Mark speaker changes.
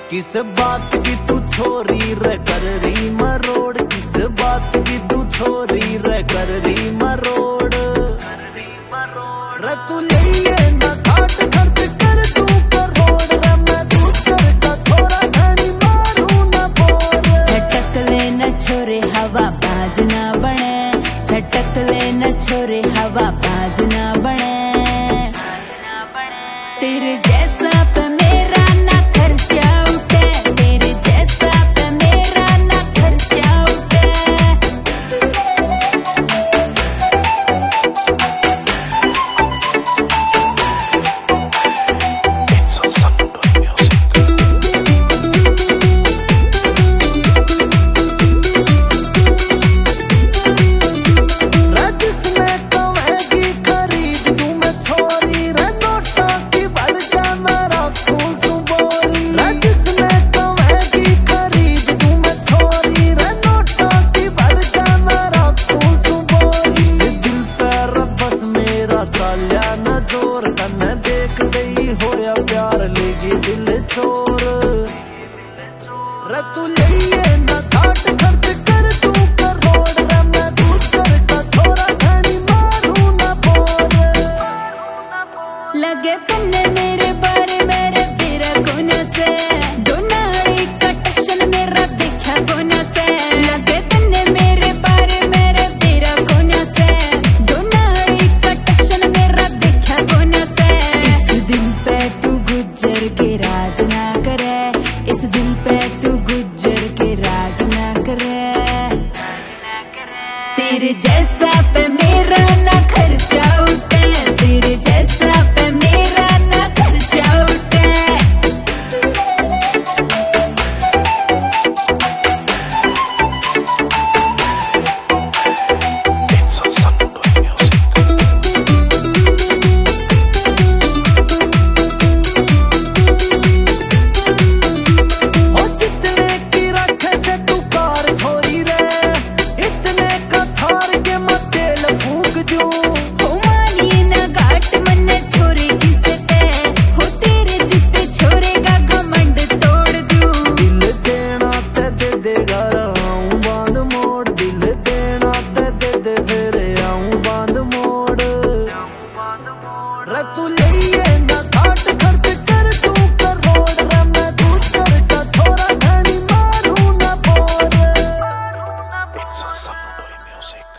Speaker 1: किस बात की तू छोरी रे कर रही मरोड़, किस बात की तू छोरी रे कर रही मरोड़ रे तू ले ना घाट खर्च कर तू करोड़ रे मैं तू कर का छोरा घणी मारू ना बोर।
Speaker 2: सटक ले न छोरे हवा बाज ना बने, सटक ले न छोरे हवा बाज ना बने। तेरे जैसा पे मेरा ना खर्चा उठे, तेरे जैसा पे मेरा ना खर्चा उठे।
Speaker 1: प्यार लेगी दिल छोर रे तू ले ना